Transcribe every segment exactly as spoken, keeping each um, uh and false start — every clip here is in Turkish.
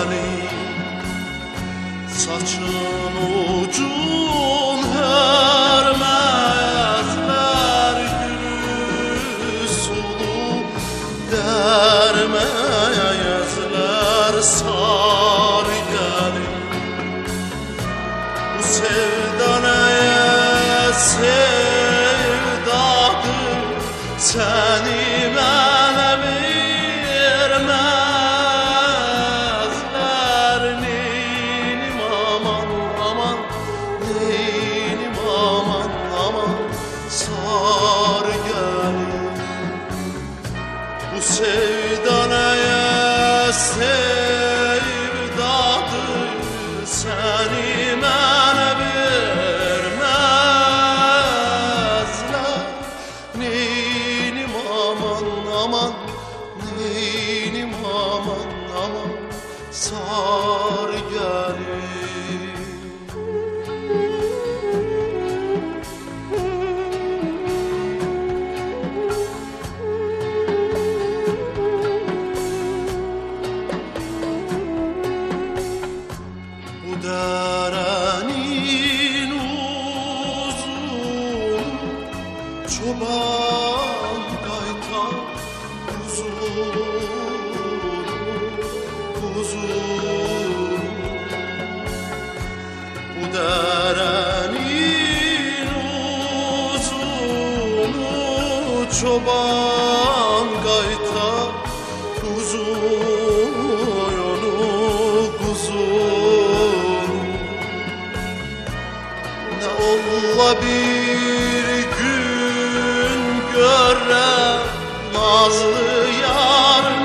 gelin. Saçın ucun hörmezler gülü sulu dermezler sarı gelin. Bu sevda neye sevdadır, seni bana vermezler. Neynim aman aman, neynim aman aman, sarı gelin. Bu sevda neye sevdadır, seni bana vermezler. Neynim aman aman, neynim aman aman, sarı gelin. Bu derenin uzun, çoban kaytan uzun, uzun. Bu derenin uzunu, çoban kaytan uzun, uzun. Ne ola bir gün görem nazlı yarın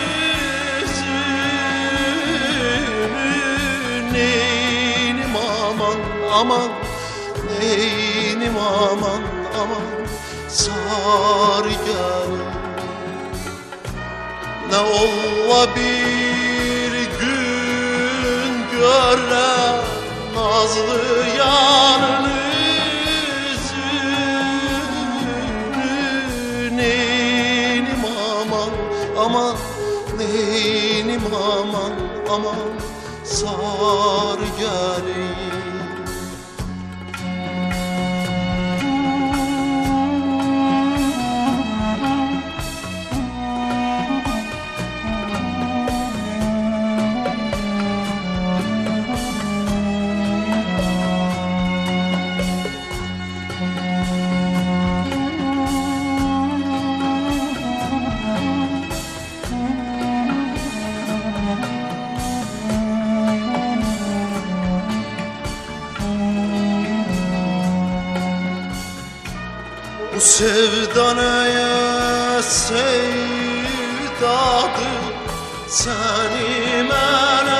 yüzünü. Neynim aman aman, neynim aman aman, sarı gelin. Ne ola bir gün görem nazlı yarın yüzünü. Neynim aman aman, neynim aman aman, sarı gelin. Bu sevda neye sevdadır, seni bana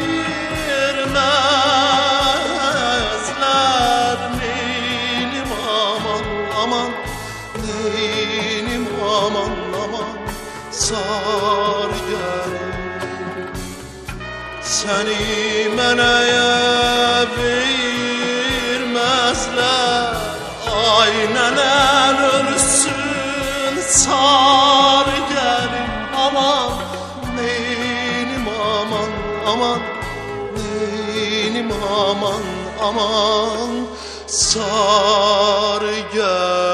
vermezler. Neynim aman aman, neynim aman aman, sarı gelin. Seni bana vermezler, aynen ölürsün sarı gelin. Aman neynim aman aman, neynim aman aman, sarı gelin.